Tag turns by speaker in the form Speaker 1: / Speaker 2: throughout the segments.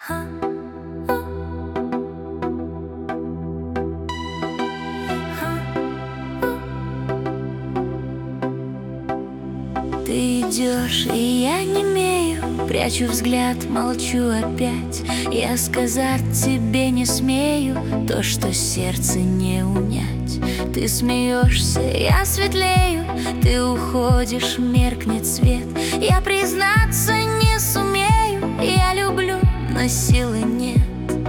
Speaker 1: Ты идешь, и я немею, прячу взгляд, молчу опять. Я сказать тебе не смею то, что сердце не унять. Ты смеешься, я светлею, ты уходишь, меркнет свет. Я признаться не сумею, я люблю, но силы нет.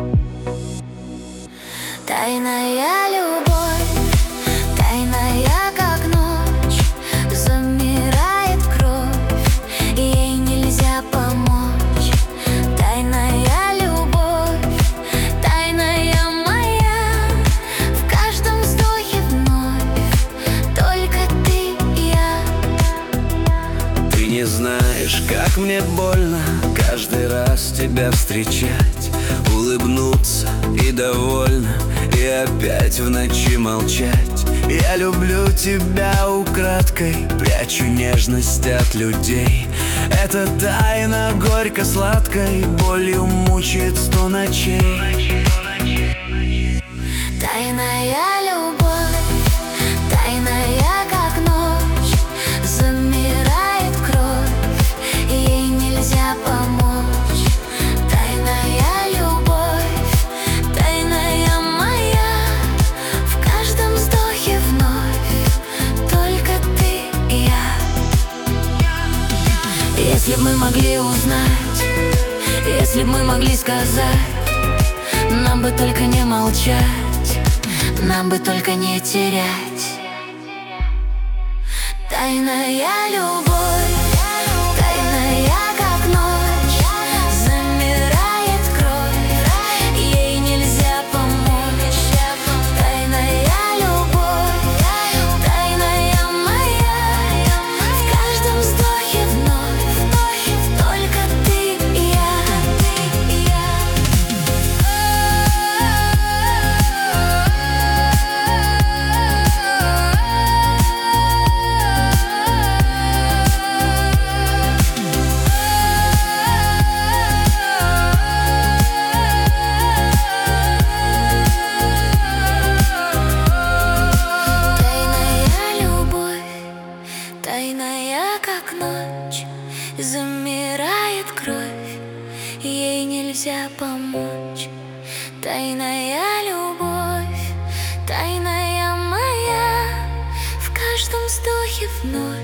Speaker 1: Тайная любовь, тайная как ночь, замирает кровь, ей нельзя помочь. Тайная любовь, тайная моя, в каждом вздохе вновь только ты и я.
Speaker 2: Ты не знаешь, как мне больно каждый раз тебя встречать, улыбнуться и довольно, и опять в ночи молчать. Я люблю тебя украдкой, прячу нежность от людей. Эта тайна горько-сладкой болью мучает 100 ночей.
Speaker 1: Тайная любовь, тайная как ночь, замирает кровь, ей нельзя помочь. Тайная любовь, тайная моя, в каждом вздохе вновь только ты и я. Если б мы могли узнать, если б мы могли сказать, нам бы только не молчать, нам бы только не терять. Тайная любовь, тайная как ночь, замирает кровь, ей нельзя помочь. Тайная любовь, тайная моя, в каждом вздохе вновь только ты и я. Тайная как ночь, замирает кровь, ей нельзя помочь. Тайная любовь, тайная моя, в каждом вздохе вновь